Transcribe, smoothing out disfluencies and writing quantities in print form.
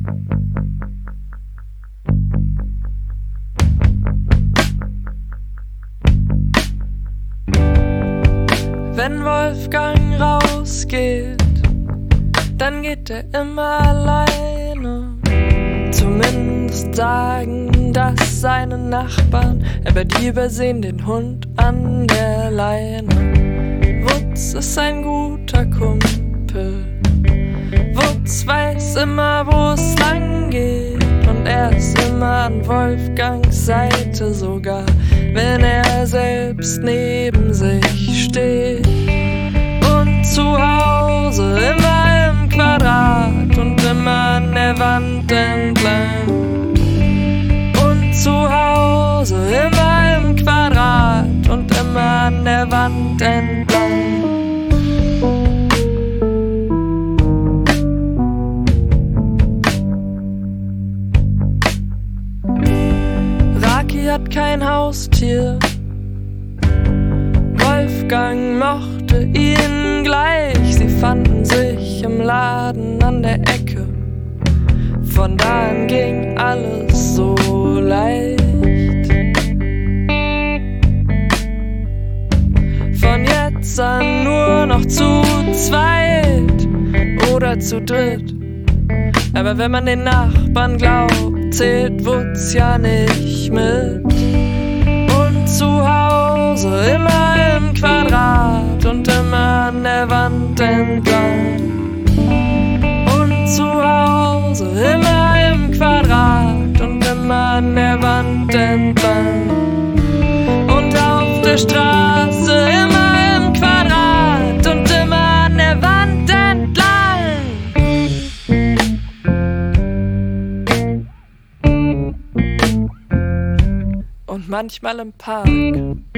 Wenn Wolfgang rausgeht, dann geht er immer alleine. Zumindest sagen das seine Nachbarn, aber die übersehen den Hund an der Leine. Wutz ist ein guter Kumpel, Wutz weiß immer, wo es lang geht, und er ist immer an Wolfgangs Seite, sogar wenn er selbst neben sich steht. Und zu Hause immer im Quadrat und immer an der Wand entlang. Und zu Hause immer im Quadrat und immer an der Wand entlang. Raki hat kein Haustier, Wolfgang mochte ihn gleich. Sie fanden sich im Laden an der Ecke, von da an ging alles so leicht. Von jetzt an nur noch zu zweit oder zu dritt. Aber wenn man den Nachbarn glaubt, zählt Wutz ja nicht mit. Und zu Hause immer im Quadrat und immer an der Wand entlang. Und zu Hause immer im Quadrat und immer an der Wand entlang. Und auf der Straße immer im Quadrat und immer an der Wand entlang. Und manchmal im Park.